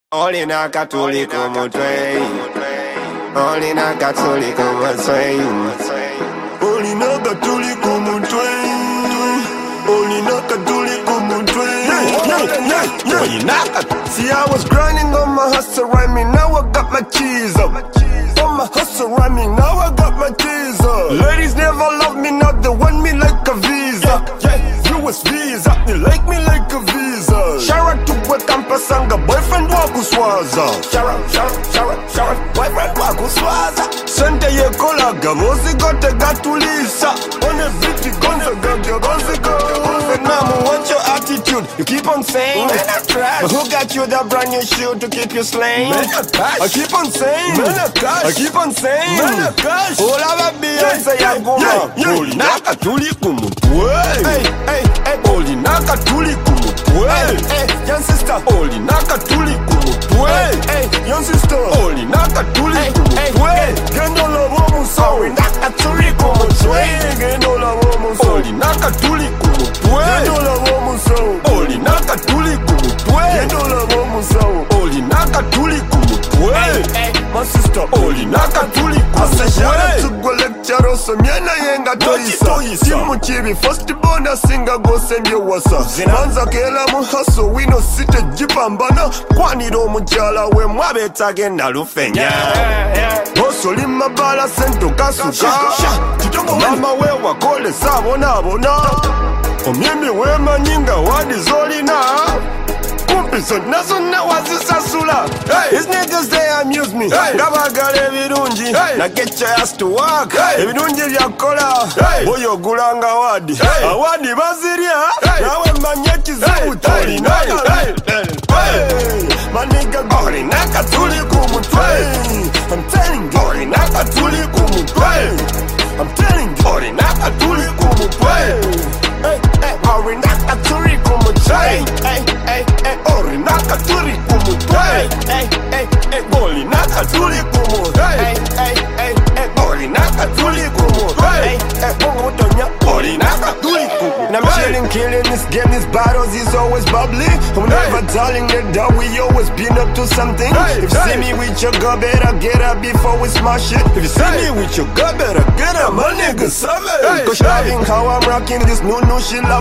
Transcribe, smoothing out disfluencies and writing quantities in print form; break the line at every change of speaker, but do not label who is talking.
Olina katuli kumutwe, olina katuli kumutwe, olina katuli kumutwe, olina katuli kumutwe. See, I was grinding on my hustle rhyming, now I got my cheese up. On my hustle rhyming, now I got my cheese up. Ladies never love me, now they want me like a visa. US visa, they like me like a visa. Shout out to Wekampasanga, boyfriend wakuswaza. Shout out, boyfriend wakuswaza. Sente ye kolaga, mozi gote gatulisa. On a bitty gonza gonza. Mama, what's your attitude? You keep on saying, but who got you that brand new shoe to keep you slaying? I keep on saying, I keep on saying, all of a Beyonce yaguma. Olina katuli kumutwe. Hey, olina katuli kumutwe. Hey, young sister, olina katuli kumutwe. Hey, young sister, olina katuli kumutwe. Gendo la womu so, olina katuli kumutwe. Gendo la womu so, olina katuli kumutwe. Gendo la womu so, olina katuli kumutwe. Gendo la womu so, olina katuli kumutwe. My sister, olina katuli kumutwe. Asashara tugwa lecture so myena yenga toyisa. Timu chibi first bona singa go sembyo wasa. Zinanza kela muhaso wino site jipambana. Kwani do mujala we mwabeta genda lufenya. Boso lima bala sento kasuka. Mama we wakole sabona. Omyemi wema nyinga wadi zolina. Kumpiso nasuna wazisasula. These niggas they amuse me. Gabagale virunji na get your ass to work. Virunji vyakola boyo gulanga wadi. Awadi baziria nawe manyeki zuta. Maniga gori naka tuli kumutwe. I'm telling you, gori naka tuli kumutwe. I'm telling you, gori naka tuli kumutwe. Orinaka turi kumutwe. Orinaka turi kumutwe. Orinaka turi kumutwe. Orinaka turi kumutwe. Orinaka turi kumutwe. And I'm chilling, killing this game, these battles is always bubbly. I'm never telling you that we always been up to something. If you see me with your girl, better get up before we smash it. If you see me with your girl, better get up, my nigga, summit. Cause loving how I'm rocking this new shit.